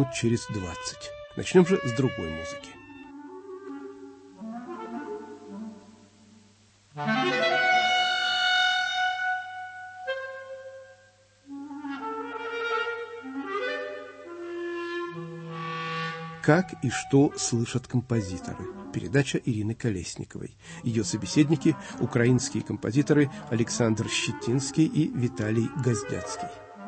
минут через 20. Начнем же с другой музыки. Как и что слышат композиторы? Передача Ирины Колесниковой. Ее собеседники – украинские композиторы Александр Щетинский и Виталий Гоздяцкий.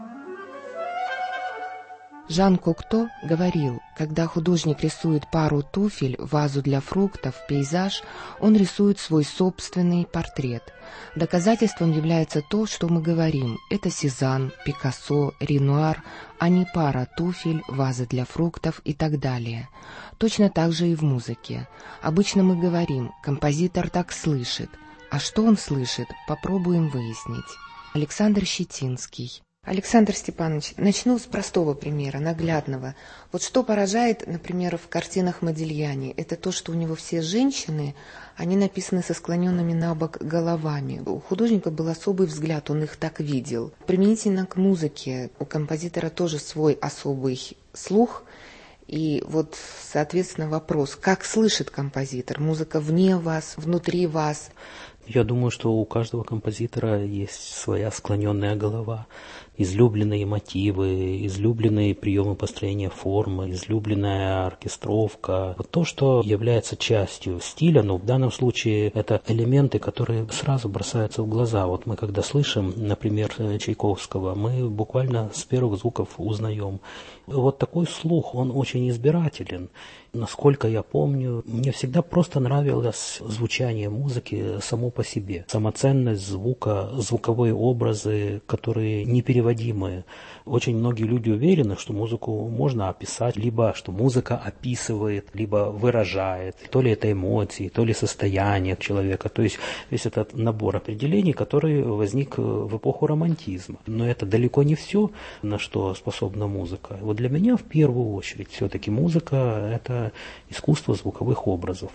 Жан Кокто говорил, когда художник рисует пару туфель, вазу для фруктов, пейзаж, он рисует свой собственный портрет. Доказательством является то, что мы говорим. Это Сезанн, Пикассо, Ренуар, а не пара туфель, ваза для фруктов и так далее. Точно так же и в музыке. Обычно мы говорим, композитор так слышит. А что он слышит, попробуем выяснить. Александр Щетинский. Александр Степанович, начну с простого примера, наглядного. Вот что поражает, например, в картинах Модильяни, это то, что у него все женщины, они написаны со склоненными на бок головами. У художника был особый взгляд, он их так видел. Применительно к музыке, у композитора тоже свой особый слух. И вот, соответственно, вопрос, как слышит композитор? Музыка вне вас, внутри вас? Я думаю, что у каждого композитора есть своя склоненная голова, излюбленные мотивы, излюбленные приемы построения формы, излюбленная оркестровка. Вот то, что является частью стиля, но в данном случае это элементы, которые сразу бросаются в глаза. Вот мы когда слышим, например, Чайковского, мы буквально с первых звуков узнаем. Вот такой слух, он очень избирателен. Насколько я помню, мне всегда просто нравилось звучание музыки само по себе. Самоценность звука, звуковые образы, которые непереводимые. Очень многие люди уверены, что музыку можно описать, либо что музыка описывает, либо выражает. То ли это эмоции, то ли состояние человека. То есть весь этот набор определений, который возник в эпоху романтизма. Но это далеко не все, на что способна музыка. Вот для меня в первую очередь все-таки музыка – это искусство звуковых образов.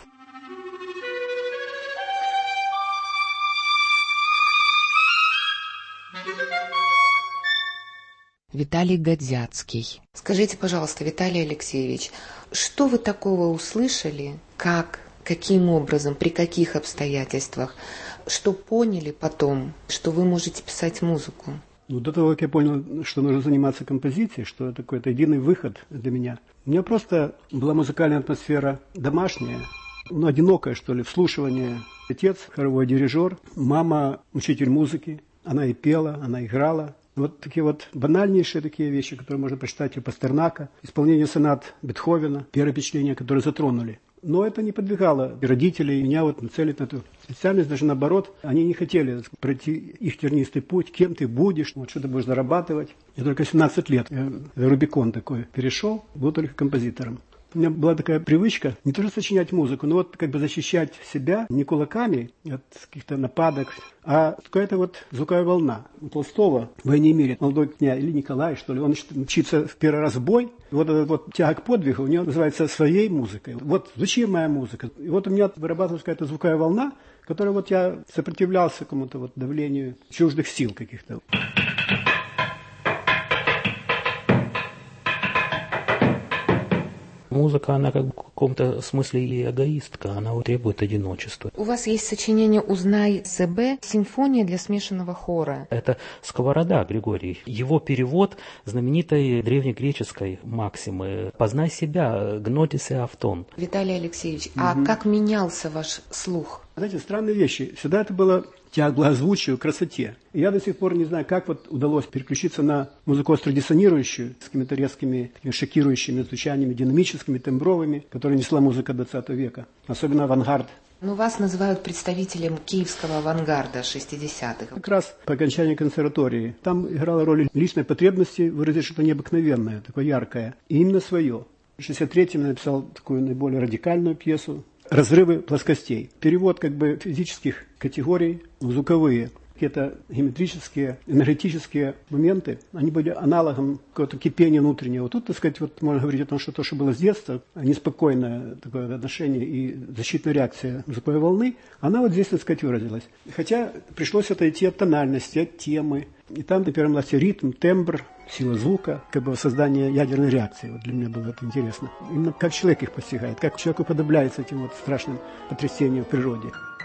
Виталий Годзяцкий. Скажите, пожалуйста, Виталий Алексеевич, что вы такого услышали, как, каким образом, при каких обстоятельствах, что поняли потом, что вы можете писать музыку? До того, как я понял, что нужно заниматься композицией, что это какой-то единый выход для меня, у меня просто была музыкальная атмосфера домашняя, одинокая, что ли, вслушивание. Отец – хоровой дирижер, мама – учитель музыки, она и пела, она играла. Вот такие вот банальнейшие такие вещи, которые можно прочитать у Пастернака, исполнение сонат Бетховена, первые впечатления, которые затронули. Но это не подвигало родителей, меня вот нацелить на эту специальность, даже наоборот, они не хотели пройти их тернистый путь, кем ты будешь, вот что ты будешь зарабатывать. Я только 17 лет, я Рубикон такой перешел, был только композитором. У меня была такая привычка не только сочинять музыку, но вот как бы защищать себя не кулаками от каких-то нападок, а какая-то вот звуковая волна. У Толстого в «Войне и мире» молодой князь или Николай, что ли, он мчится в первый раз в бой. Вот эта вот тяга к подвигу у него называется своей музыкой. Вот зачем моя музыка? И вот у меня вырабатывалась какая-то звуковая волна, которой вот я сопротивлялся какому-то вот давлению чуждых сил каких-то. Музыка, она как бы в каком-то смысле и эгоистка, она требует одиночества. У вас есть сочинение «Узнай себя», симфония для смешанного хора. Это Сковорода Григорий. Его перевод знаменитой древнегреческой максимы «Познай себя, гнотися автон». Виталий Алексеевич, а как менялся ваш слух? Знаете, странные вещи. Всегда это было тяга к благозвучию, к красоте. И я до сих пор не знаю, как вот удалось переключиться на музыку остродиссонирующую, с какими-то резкими, такими шокирующими звучаниями, динамическими, тембровыми, которые несла музыка 20 века. Особенно авангард. Ну, вас называют представителем киевского авангарда 60-х. Как раз по окончании консерватории. Там играла роль личной потребности выразить что-то необыкновенное, такое яркое. И именно свое. В 63-м я написал такую наиболее радикальную пьесу «Разрывы плоскостей». Перевод как бы физических категорий в звуковые. какие-то геометрические, энергетические моменты, они были аналогом какого-то кипения внутреннего. Тут, так сказать, вот можно говорить о том, что то, что было с детства, неспокойное такое отношение и защитная реакция звуковой волны, она вот здесь, так сказать, выразилась. Хотя пришлось отойти от тональности, от темы. И там, на первом классе, ритм, тембр, сила звука, как бы создание ядерной реакции. Вот для меня было это интересно. Именно как человек их постигает, как человек уподобляется этим вот страшным потрясениям в природе.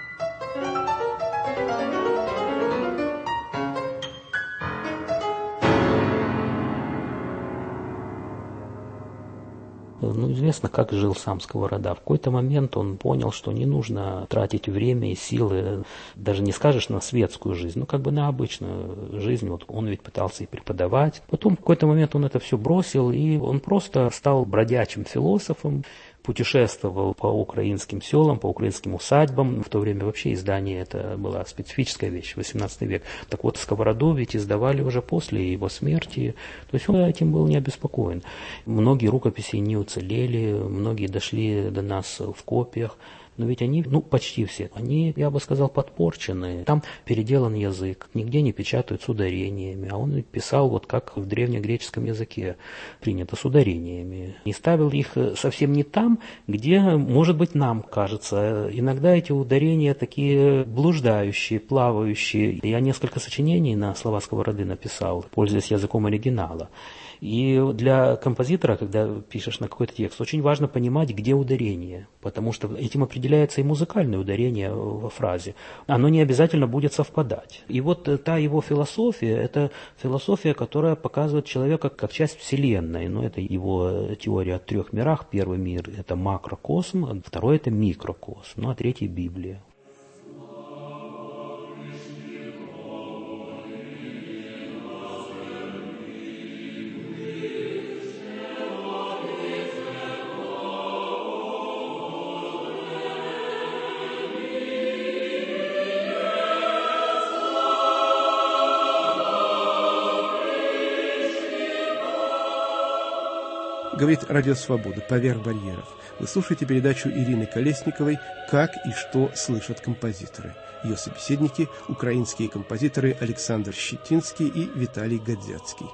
Известно, как жил сам Сковорода. В какой-то момент он понял, что не нужно тратить время и силы, даже не скажешь на светскую жизнь, но как бы на обычную жизнь. Вот он ведь пытался и преподавать. Потом в какой-то момент он это все бросил, и он просто стал бродячим философом, путешествовал по украинским селам, по украинским усадьбам. В то время вообще издание это была специфическая вещь, 18 век. Так вот, Сковороду ведь издавали уже после его смерти. То есть он этим был не обеспокоен. Многие рукописи не уцелели, многие дошли до нас в копиях. Но ведь они, почти все, они, я бы сказал, подпорчены. Там переделан язык, нигде не печатают с ударениями, а он писал вот как в древнегреческом языке принято, с ударениями. И ставил их совсем не там, где, может быть, нам кажется. Иногда эти ударения такие блуждающие, плавающие. Я несколько сочинений на слова Сковороды написал, пользуясь языком оригинала. И для композитора, когда пишешь на какой-то текст, очень важно понимать, где ударение, потому что этим определяется и музыкальное ударение во фразе. Оно не обязательно будет совпадать. И вот та его философия, это философия, которая показывает человека как часть Вселенной. Это его теория о 3 мирах. Первый мир – это макрокосм, второй – это микрокосм, а третий – Библия. Говорит Радио Свобода, поверх барьеров. Вы слушаете передачу Ирины Колесниковой «Как и что слышат композиторы». Ее собеседники – украинские композиторы Александр Щетинский и Виталий Годзяцкий.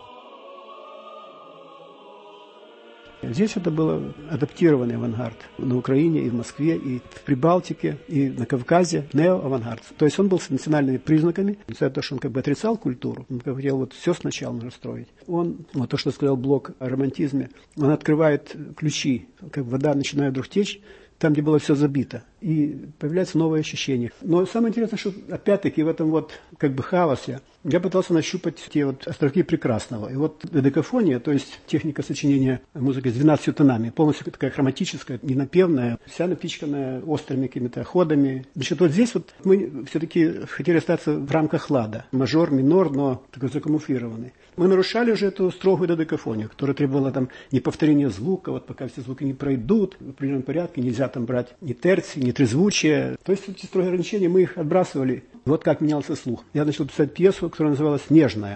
Здесь это был адаптированный авангард на Украине, и в Москве, и в Прибалтике, и на Кавказе, неоавангард. То есть он был с национальными признаками, несмотря на то, что он как бы отрицал культуру, он хотел все сначала расстроить. Он, то, что сказал Блок о романтизме, он открывает ключи, как вода начинает вдруг течь, там, где было все забито, и появляется новое ощущение. Но самое интересное, что опять-таки в этом вот как бы хаосе я пытался нащупать те вот островки прекрасного. И вот додекафония, то есть техника сочинения музыки с 12 тонами, полностью такая хроматическая, ненапевная, вся напичканная острыми какими-то ходами. Значит, вот здесь вот мы все-таки хотели остаться в рамках лада. Мажор, минор, но такой закамуфлированный. Мы нарушали уже эту строгую додекафонию, которая требовала там неповторения звука, вот пока все звуки не пройдут в определенном порядке, нельзя там брать ни терции, ни трезвучия. То есть эти строгие ограничения мы их отбрасывали. Вот как менялся слух. Я начал писать пьесу, которая называлась «Нежная».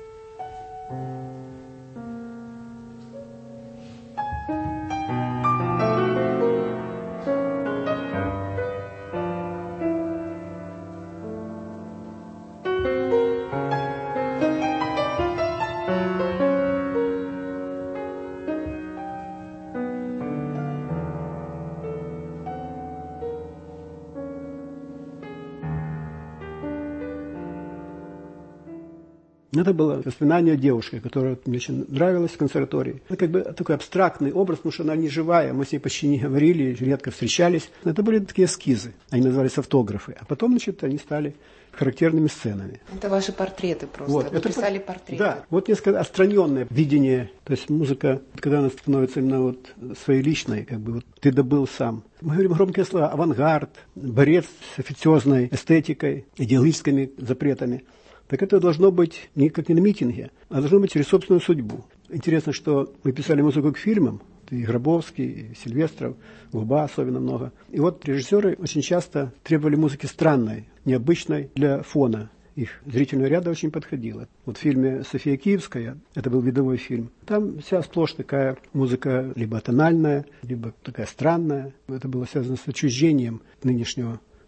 Это было воспоминание девушки, которая мне очень нравилась в консерватории. Это как бы такой абстрактный образ, потому что она не живая, мы с ней почти не говорили, редко встречались. Это были такие эскизы, они назывались автографы. А потом, значит, они стали характерными сценами. Это ваши портреты просто, вот, вы писали портреты. Да, вот несколько отстраненное видение, то есть музыка, когда она становится именно вот своей личной, как бы вот ты добыл сам. Мы говорим громкие слова: авангард, борец с официозной эстетикой, идеалистскими запретами. Так это должно быть не как не на митинге, а должно быть через собственную судьбу. Интересно, что мы писали музыку к фильмам, и Гробовский, и Сильвестров, Губа особенно много. И вот режиссеры очень часто требовали музыки странной, необычной для фона. Их зрительного ряда очень подходило. Вот в фильме «София Киевская», это был видовой фильм, там вся сплошь такая музыка либо тональная, либо такая странная. Это было связано с отчуждением нынешнего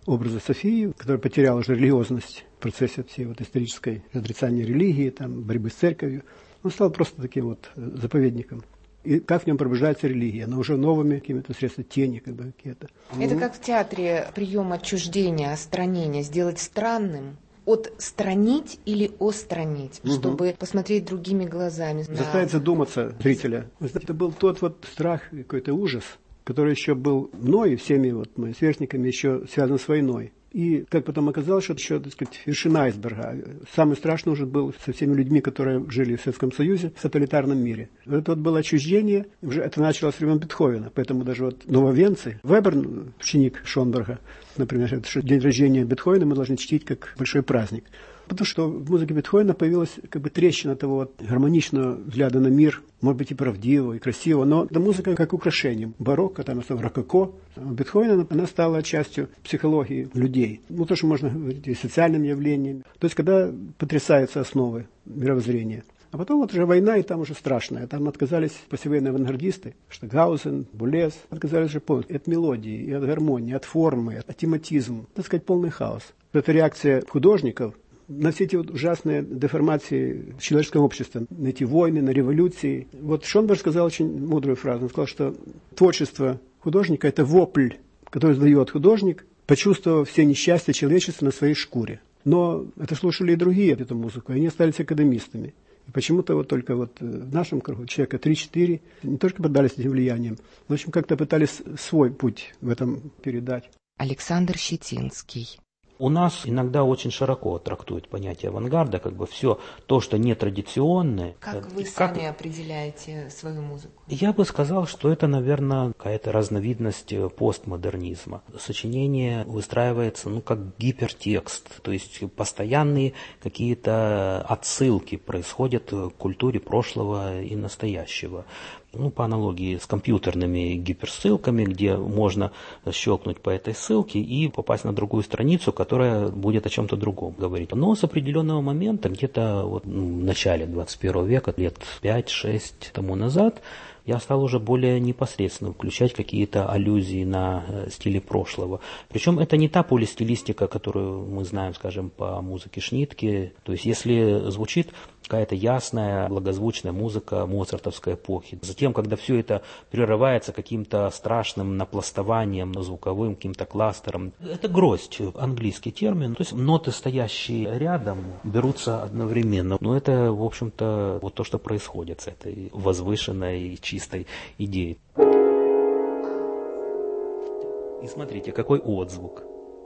образа Софии, которая потеряла уже религиозность в процессе всей вот исторической отрицания религии, там, борьбы с церковью. Он стал просто таким вот заповедником. И как в нем пробуждается религия, но уже новыми какими-то средствами тени, как бы какие-то. Это как в театре прием отчуждения, отстранения, сделать странным. Отстранить или остранить, чтобы посмотреть другими глазами. Заставить задуматься зрителя. Это был тот вот страх, какой-то ужас, который еще был мной и всеми вот моими сверстниками еще связан с войной. И, как потом оказалось, что это еще, так сказать, вершина айсберга. Самый страшный уже был со всеми людьми, которые жили в Советском Союзе, в тоталитарном мире. Это вот было отчуждение, уже это началось с времен Бетховена. Поэтому даже вот нововенцы, Вебер, ученик Шонберга, например, это что день рождения Бетховена мы должны чтить как большой праздник. Потому что в музыке Бетховена появилась как бы трещина того вот гармоничного взгляда на мир, может быть и правдивого, и красивого, но эта музыка как украшение. Барокко, там рококо. Бетховена, она стала частью психологии людей. Ну, то, что можно говорить и социальным явлением. То есть, когда потрясаются основы мировоззрения. А потом вот уже война, и там уже страшная. Там отказались посевейные авангардисты, Штокгаузен, Булез. Отказались же полностью от мелодии, и от гармонии, от формы, от тематизма. Так сказать, полный хаос. Это реакция художников на все эти вот ужасные деформации в человеческом обществе, на эти войны, на революции. Вот Шонберг сказал очень мудрую фразу. Он сказал, что творчество художника – это вопль, который издает художник, почувствовав все несчастья человечества на своей шкуре. Но это слушали и другие эту музыку, и они остались академистами. И почему-то вот только вот в нашем кругу человека 3-4 не только поддались этим влияниям, но, в общем, как-то пытались свой путь в этом передать. Александр Щетинский. У нас иногда очень широко трактуют понятие авангарда, как бы все то, что нетрадиционное. Как вы сами определяете свою музыку? Я бы сказал, что это, наверное, какая-то разновидность постмодернизма. Сочинение выстраивается, как гипертекст, то есть постоянные какие-то отсылки происходят к культуре прошлого и настоящего. По аналогии с компьютерными гиперссылками, где можно щелкнуть по этой ссылке и попасть на другую страницу, которая будет о чем-то другом говорить. Но с определенного момента, где-то в начале 21 века, лет 5-6 тому назад, я стал уже более непосредственно включать какие-то аллюзии на стили прошлого. Причем это не та полистилистика, которую мы знаем, скажем, по музыке Шнитке. То есть если звучит какая-то ясная, благозвучная музыка моцартовской эпохи. Затем, когда все это прерывается каким-то страшным напластованием звуковым, каким-то кластером, это гроздь, английский термин. То есть ноты, стоящие рядом, берутся одновременно. Но это, в общем-то, вот то, что происходит с этой возвышенной, чистой идеей. И смотрите, какой отзвук.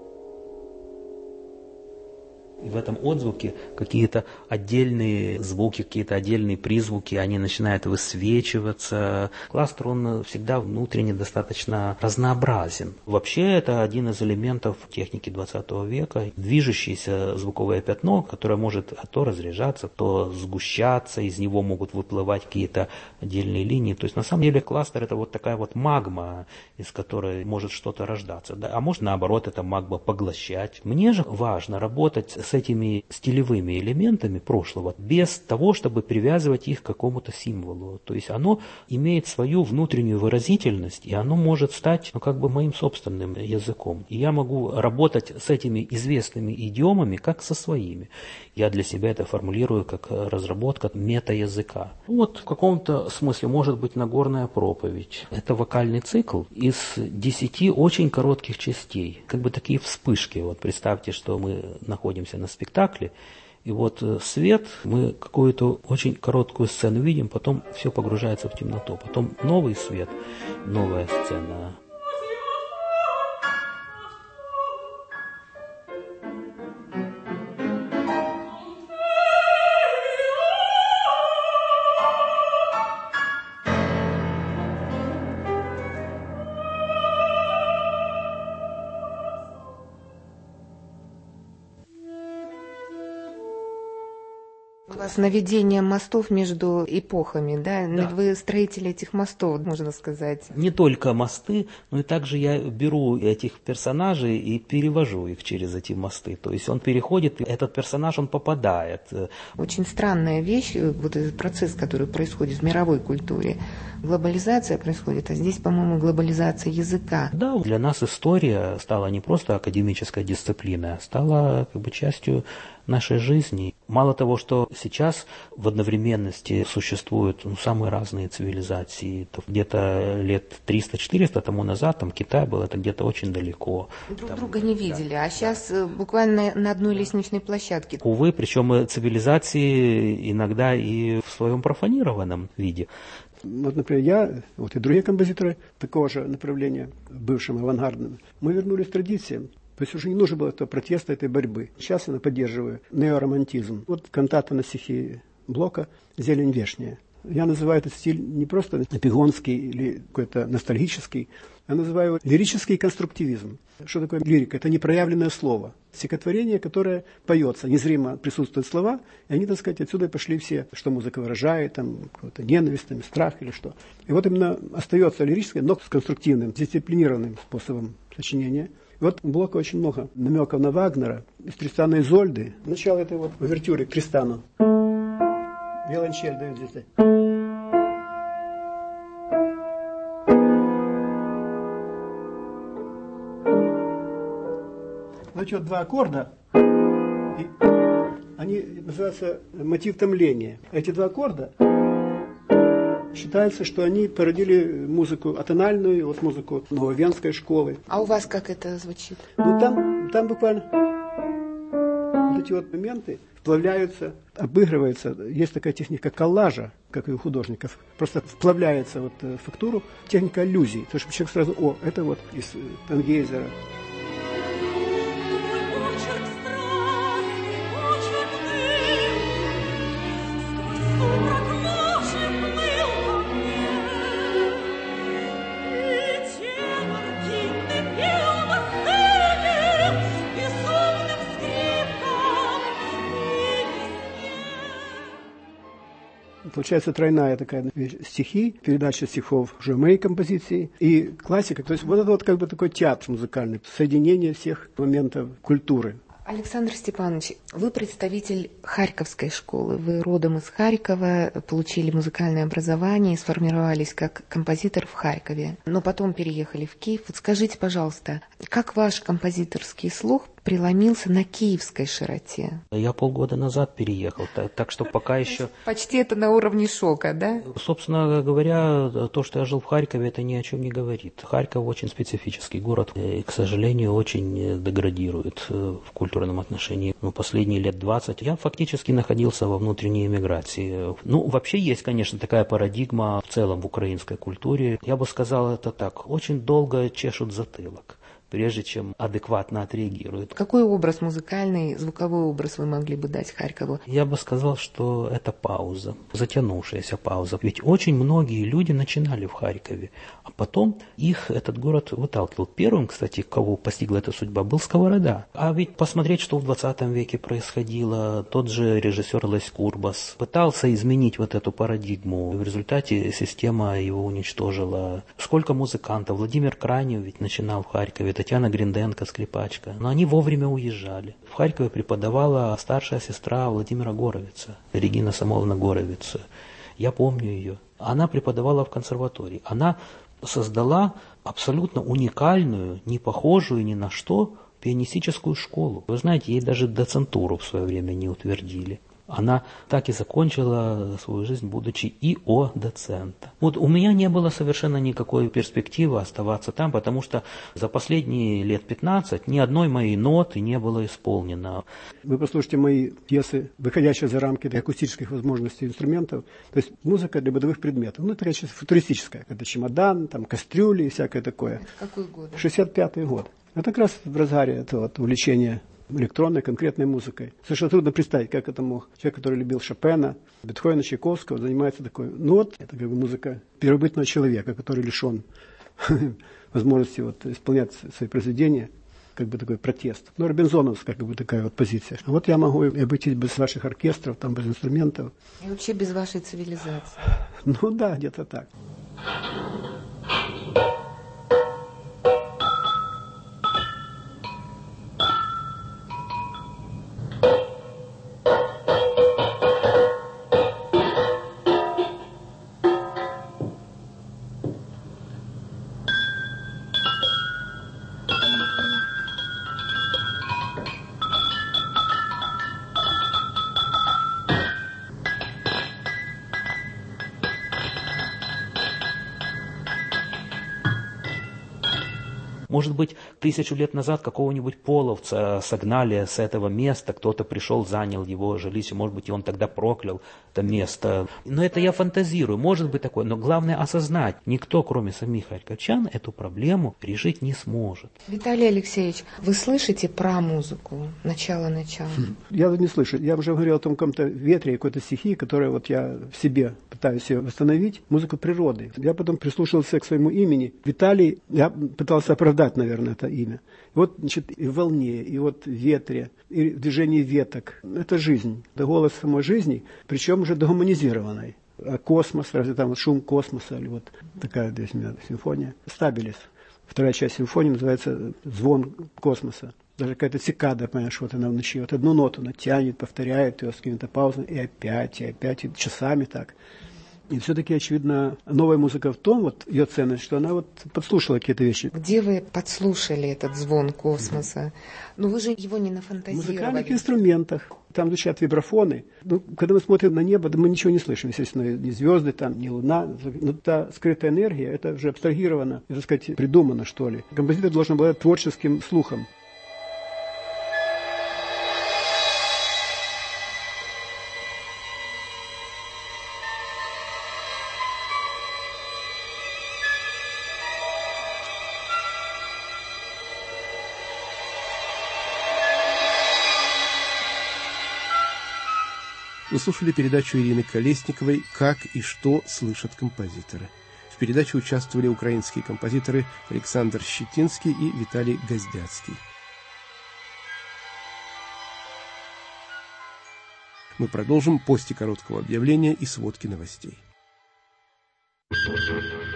И в этом отзвуке какие-то отдельные звуки, какие-то отдельные призвуки, они начинают высвечиваться. Кластер, он всегда внутренне достаточно разнообразен. Вообще, это один из элементов техники 20 века. Движущееся звуковое пятно, которое может то разряжаться, то сгущаться, из него могут выплывать какие-то отдельные линии. То есть, на самом деле, кластер – это вот такая вот магма, из которой может что-то рождаться. А может, наоборот, эта магма поглощать. Мне же важно работать с этими стилевыми элементами прошлого, без того, чтобы привязывать их к какому-то символу. То есть оно имеет свою внутреннюю выразительность, и оно может стать, моим собственным языком. И я могу работать с этими известными идиомами, как со своими. Я для себя это формулирую как разработка мета-языка. В каком-то смысле может быть Нагорная проповедь. Это вокальный цикл из 10 очень коротких частей. Такие вспышки. Представьте, что мы находимся на спектакле, и свет, мы какую-то очень короткую сцену видим, потом все погружается в темноту, потом новый свет, новая сцена. вас наведение мостов между эпохами, да? Да. Вы строитель этих мостов, можно сказать. Не только мосты, но и также я беру этих персонажей и перевожу их через эти мосты. То есть он переходит, этот персонаж, он попадает. Очень странная вещь, вот этот процесс, который происходит в мировой культуре. Глобализация происходит, а здесь, по-моему, глобализация языка. Да, для нас история стала не просто академической дисциплиной, а стала как бы частью нашей жизни. Мало того, что сейчас в одновременности существуют самые разные цивилизации, то где-то лет 300-400 тому назад там Китай был, это где-то очень далеко. Друг друга не видели, а сейчас буквально на одной лестничной площадке. Увы, причем цивилизации иногда и в своем профанированном виде. Вот, например, я, вот и другие композиторы такого же направления, бывшим авангардным, мы вернулись к традициям. То есть уже не нужно было этого протеста, этой борьбы. Сейчас я поддерживаю неоромантизм. Вот кантата на стихи Блока «Зелень вешняя». Я называю этот стиль не просто эпигонский или какой-то ностальгический, я называю его лирический конструктивизм. Что такое лирика? Это непроявленное слово. Стихотворение, которое поется, незримо присутствуют слова, и они, так сказать, отсюда пошли все, что музыка выражает, там, какую-то ненависть, там, страх или что. И вот именно остается лирическое, но с конструктивным, дисциплинированным способом сочинения. И вот у Блока очень много намеков на Вагнера, из Тристана и Изольды. Начало этой вот увертюры к Тристану. Виолончель дают здесь. Значит, вот два аккорда, и они называются мотив томления. Эти два аккорда считается, что они породили музыку атональную, вот музыку нововенской школы. А у вас как это звучит? Ну там буквально вот эти вот моменты вплавляются, обыгрываются. Есть такая техника коллажа, как и у художников. Просто вплавляется вот в фактуру техника аллюзий. То, что человек сразу, это вот из Тангейзера. Получается тройная такая вещь. Стихи, передача стихов уже моей композиции и классика. То есть вот это вот как бы такой театр музыкальный, соединение всех моментов культуры. Александр Степанович, вы представитель Харьковской школы. Вы родом из Харькова, получили музыкальное образование и сформировались как композитор в Харькове, но потом переехали в Киев. Вот скажите, пожалуйста, как ваш композиторский слух преломился на киевской широте? Я полгода назад переехал, так что пока еще... Почти это на уровне шока, да? Собственно говоря, то, что я жил в Харькове, это ни о чем не говорит. Харьков очень специфический город и, к сожалению, очень деградирует в культурном отношении. Последние лет 20 я фактически находился во внутренней эмиграции. Вообще есть, конечно, такая парадигма в целом в украинской культуре. Я бы сказал это так, очень долго чешут затылок, прежде чем адекватно отреагируют. Какой образ музыкальный, звуковой образ вы могли бы дать Харькову? Я бы сказал, что это пауза, затянувшаяся пауза. Ведь очень многие люди начинали в Харькове, а потом их этот город выталкивал. Первым, кстати, кого постигла эта судьба, был Сковорода. А ведь посмотреть, что в 20 веке происходило, тот же режиссер Лесь Курбас пытался изменить вот эту парадигму. В результате система его уничтожила. Сколько музыкантов? Владимир Крайнев ведь начинал в Харькове, Татьяна Гринденко, скрипачка. Но они вовремя уезжали. В Харькове преподавала старшая сестра Владимира Горовица, Регина Самойловна Горовица. Я помню ее. Она преподавала в консерватории. Она создала абсолютно уникальную, не похожую ни на что пианистическую школу. Вы знаете, ей даже доцентуру в свое время не утвердили. Она так и закончила свою жизнь, будучи ИО-доцентом. Вот у меня не было совершенно никакой перспективы оставаться там, потому что за последние лет 15 ни одной моей ноты не было исполнено. Вы послушайте мои пьесы, выходящие за рамки акустических возможностей инструментов. То есть музыка для бытовых предметов. Это сейчас футуристическая. Это чемодан, там кастрюли и всякое такое. Это какой год? 65-й год. Это как раз в разгаре этого увлечения электронной, конкретной музыкой. Совершенно трудно представить, как это мог человек, который любил Шопена, Бетховена, Чайковского, занимается такой. Это как бы музыка первобытного человека, который лишен возможности исполнять свои произведения. как бы такой протест. Ну, робинзоновская как бы такая вот позиция. Вот я могу и обойтись без ваших оркестров, там, без инструментов. И вообще без вашей цивилизации. Ну да, где-то так. Может быть, 1000 лет назад какого-нибудь половца согнали с этого места, кто-то пришел, занял его жилище, может быть, и он тогда проклял это место. Но это я фантазирую, может быть такое, но главное осознать, никто, кроме самих харьковчан, эту проблему решить не сможет. Виталий Алексеевич, вы слышите про музыку? Начало. Я не слышу. Я уже говорил о том каком-то ветре, какой-то стихии, которую вот я в себе пытаюсь ее восстановить. Музыку природы. Я потом прислушался к своему имени. Виталий, я пытался оправдать, наверное, это имя. И вот, значит, и в волне, и вот в ветре, и в движении веток. Это жизнь. Это голос самой жизни, причем уже дегуманизированной. А космос, разве там вот шум космоса, или вот такая здесь у меня симфония. Стабилис. Вторая часть симфонии называется «Звон космоса». Даже какая-то цикада, понимаешь, вот она в ночи. Вот одну ноту она тянет, повторяет ее с какими-то паузами, и опять, и часами так. И все-таки, очевидно, новая музыка в том, вот ее ценность, что она вот подслушала какие-то вещи. Где вы подслушали этот звон космоса? Ну вы же его не нафантазировали. В музыкальных инструментах. Там звучат вибрафоны. Ну, когда мы смотрим на небо, мы ничего не слышим, естественно, ни звезды там, ни луна. Но та скрытая энергия, это уже абстрагировано, так сказать, придумано, что ли. Композитор должен обладать творческим слухом. Вы слушали передачу Ирины Колесниковой «Как и что слышат композиторы». В передаче участвовали украинские композиторы Александр Щетинский и Виталий Гоздяцкий. Мы продолжим после короткого объявления и сводки новостей.